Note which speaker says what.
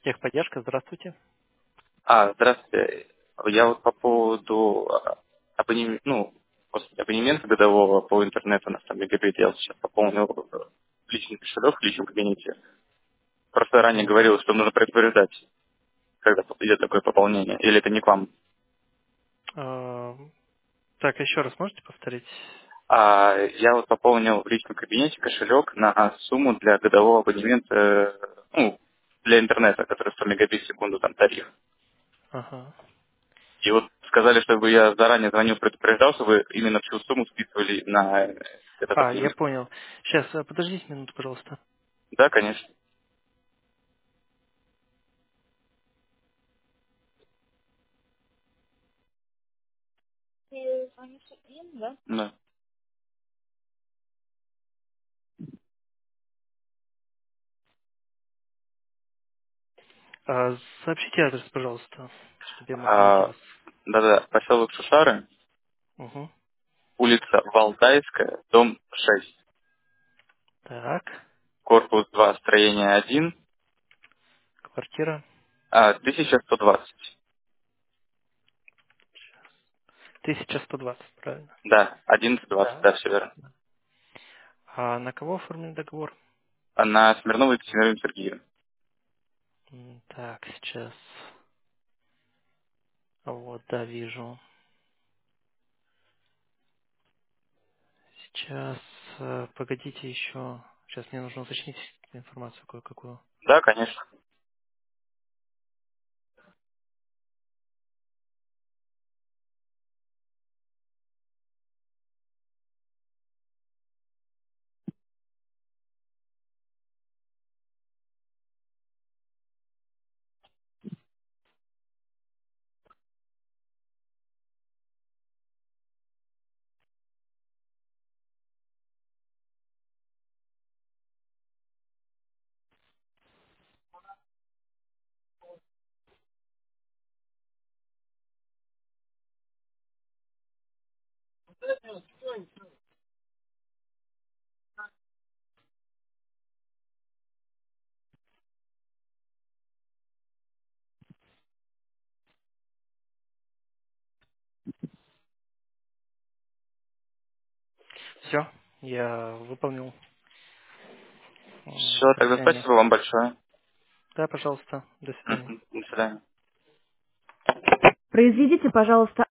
Speaker 1: Техподдержка, здравствуйте.
Speaker 2: Здравствуйте. Я вот по поводу абонемента годового по интернету на 100 мегабит, я вот сейчас пополнил личный кошелек в личном кабинете. Просто ранее
Speaker 1: Мгм.
Speaker 2: говорил, что нужно предупреждать, когда идет такое пополнение, или это не к вам.
Speaker 1: А, Так, еще раз можете повторить?
Speaker 2: Я вот пополнил в личном кабинете кошелек на сумму для годового абонемента, для интернета, который 100 мегабит в секунду, там тариф.
Speaker 1: Ага.
Speaker 2: И вот сказали, чтобы я заранее звонил, предупреждал, чтобы именно всю сумму списывали на этот
Speaker 1: Я
Speaker 2: абонемент.
Speaker 1: понял. Сейчас, подождите минуту, пожалуйста.
Speaker 2: Да, конечно. Да.
Speaker 1: Сообщите адрес, пожалуйста, чтобы я мог найти
Speaker 2: А,
Speaker 1: вас.
Speaker 2: Да-да, поселок Шушары,
Speaker 1: Угу.
Speaker 2: улица Валтайская, дом 6,
Speaker 1: Так,
Speaker 2: корпус 2, строение 1,
Speaker 1: квартира
Speaker 2: 1120.
Speaker 1: 1120, правильно?
Speaker 2: Да, 1120,
Speaker 1: Да.
Speaker 2: да, все верно.
Speaker 1: А на кого оформлен договор?
Speaker 2: На Смирновой Екатерине Сергеевне.
Speaker 1: Так, сейчас. Вот, да, вижу. Сейчас, погодите еще. Сейчас мне нужно уточнить информацию кое-какую.
Speaker 2: Да, конечно.
Speaker 1: Все, я выполнил
Speaker 2: Все, тогда
Speaker 1: задание.
Speaker 2: спасибо вам большое.
Speaker 1: Да, пожалуйста. До свидания.
Speaker 2: До свидания.
Speaker 3: Произведите, пожалуйста,